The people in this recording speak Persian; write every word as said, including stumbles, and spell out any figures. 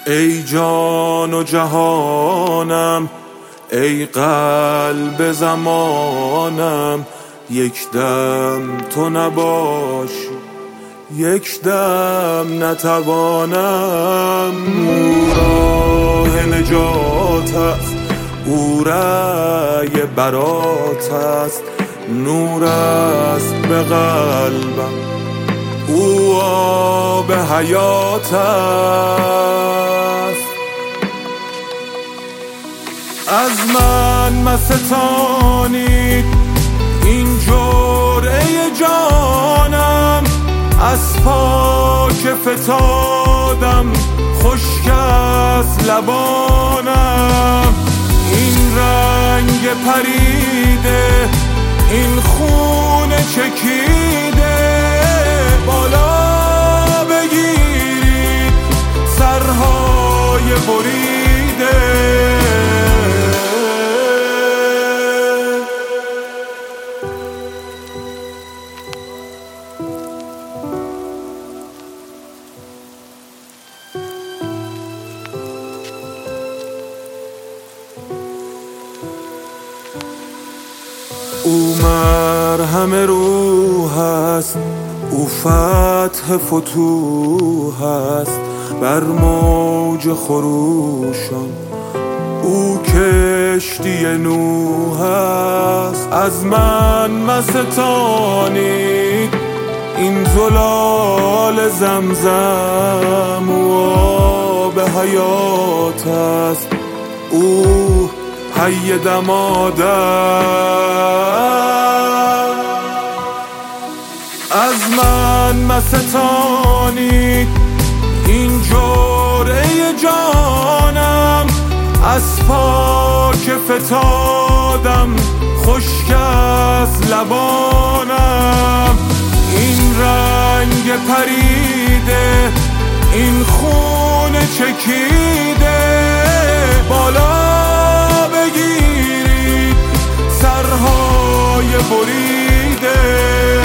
ای جان و جهانم، ای قلب زمانم، یک دم تو نباشی یک دم نتوانم. او راه نجات است، او رأی برات است، نور است به قلبم، او آب حیات است. از من مستانید این جرعه جانم، از پاک فتادم خشک است لبانم. این رنگ پریده، این خون چکیده، بالا بگیرید سرهای بریده. او مرهم روح است، او فتح فتوح است بر موج خروشان، او کشتی نوح است. از من مستانید این زلال زمزم، او آب حیات است، او حی دمادم. از من مستانید این جرعه جانم، از پاک فتادم خشک است لبانم. این رنگ پریده، این خون چکیده، بالا بگیرید سرهای بریده.